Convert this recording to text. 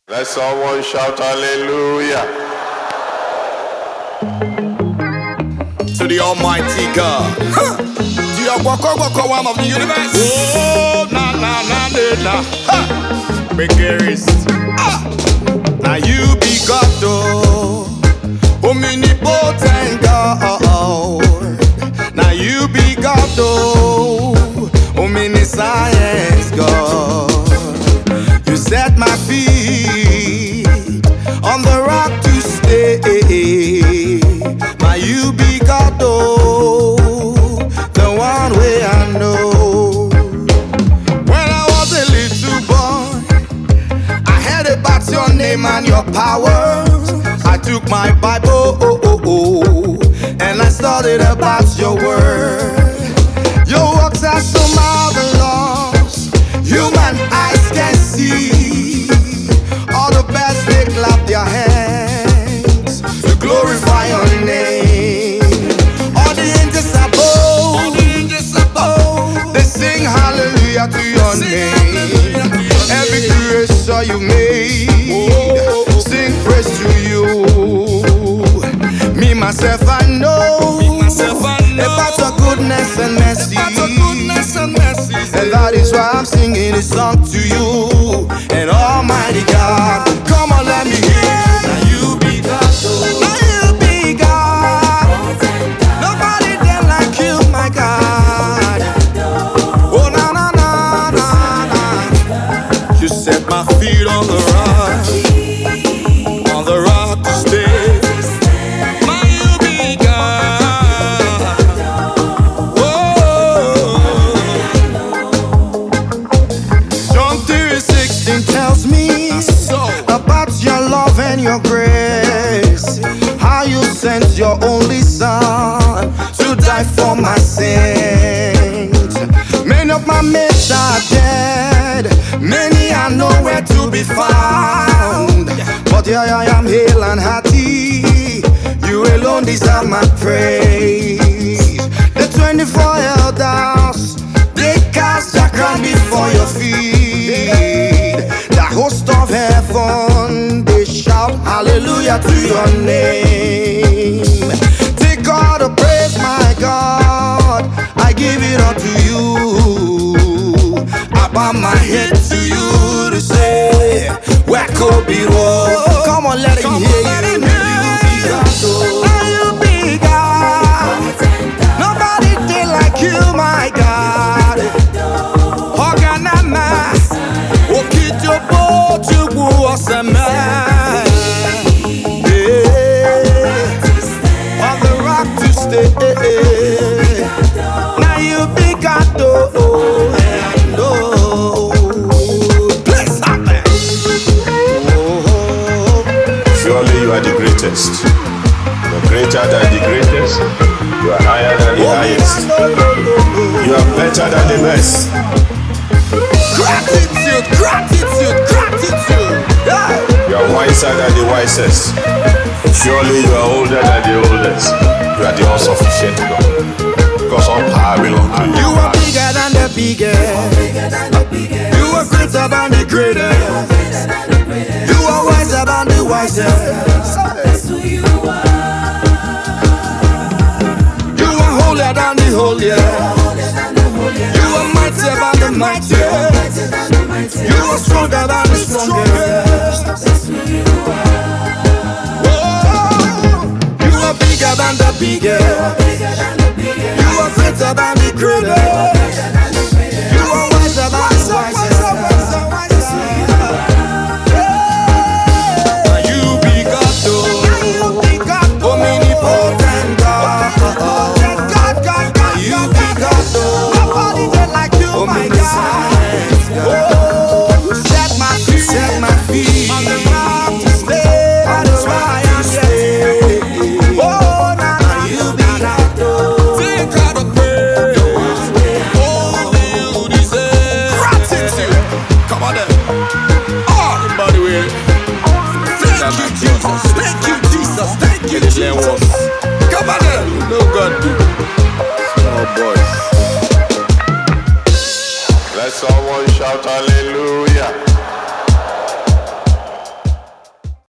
Let someone shout hallelujah. To the Almighty God. The Wako one of the universe. Oh, na. Biggest. Now you be God, though. Omnipotent God. Now you be God, though. Omniscience God. You set my feet on the rock to stay. Now you be God, though, the one way I know. When I was a little boy, I heard about your name and your powers. I took my Bible, and I studied about your word. Your works are so marvelous, human eyes can see. All the best, they clap their hands to glorify your name. All the angels above, they sing hallelujah to your name. Every creation you made, sing praise to you. Me, myself, I know about your goodness and mercy. And that is why I'm singing this song to you. And Almighty God, come on, let me hear. Now you be God, now you be God. Nobody there like you, my God. Oh, na. You set my feet on the rock to stay. Now you be God. John 3:16 tells me about your love and your grace. How you sent your only son to die for my sins. Many of my mates are dead, many are nowhere to be found. But here I am, hale and hearty. You alone deserve my praise. The 24 elders, they cast their crown before your feet. The host of heaven, they shout hallelujah to your name. Take all the praise, my God, I give it all to you. I bow my head to you to say, where could be wrong? Come on, let it hear you. You be God. Nobody did like you, my God. Organama, Okitopo, Chubu, Osama. On the rock to stay. Now you be God, though. Please happen. Surely you are the greatest. You're greater than the greatest. You are higher than the highest. You are better than the best. Gratitude. Yeah. You are wiser than the wisest. Surely you are older than the oldest. You are the all-sufficient God. Because all power belongs to you. You are bigger than the biggest. You are greater than the greatest. You are wiser than the wisest. You are holier than the holiest. You are mightier than the mightiest. You are stronger than the strongest. You are bigger than the biggest. You are greater than the greatest. You are wiser than the wisest. You be God, though. Omnipotent God. You be God, though. Nobody did like you, my God. Set my feet on the rock to stay. That is why I'm staying. Oh, now you be God, though. Take all the praise. All you deserve. Gratitude. Come on then. Everybody with it. Thank you, Jesus. Thank you, Jesus. Thank you, Jesus. Come on then. No God do. Small boys. Let someone shout hallelujah.